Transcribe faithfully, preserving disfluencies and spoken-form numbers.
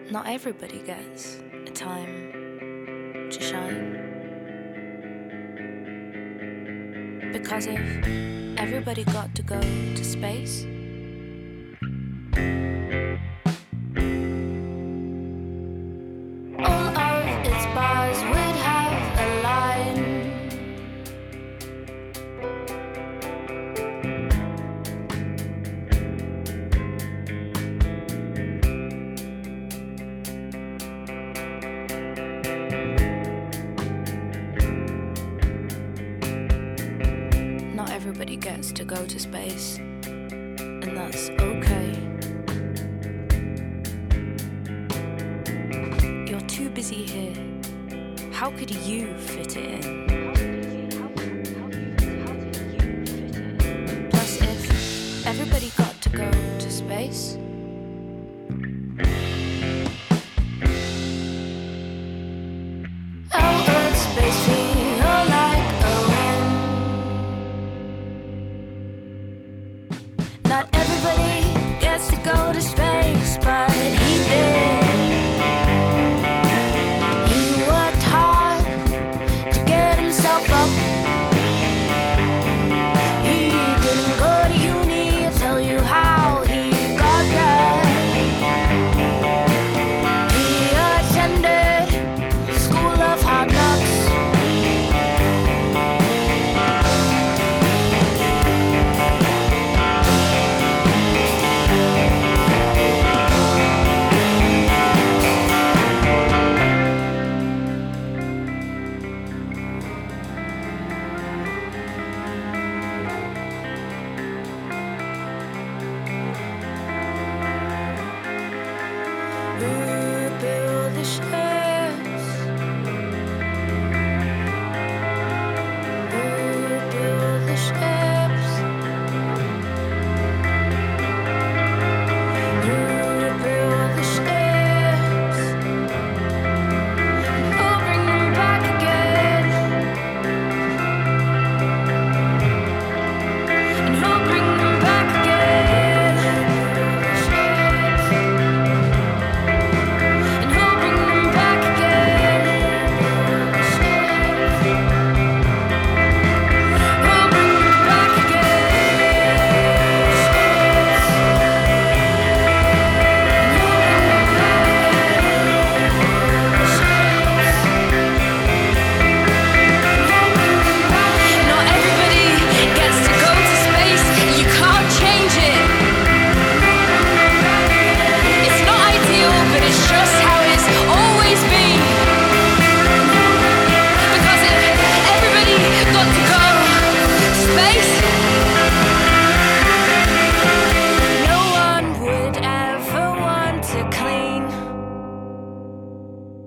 Not everybody gets a time to shine. Because if everybody got to go to space, all of its bars would have a line. Not everybody gets to go to space, and that's okay. You're too busy here. How could you fit it in? Plus, if everybody got to go to space,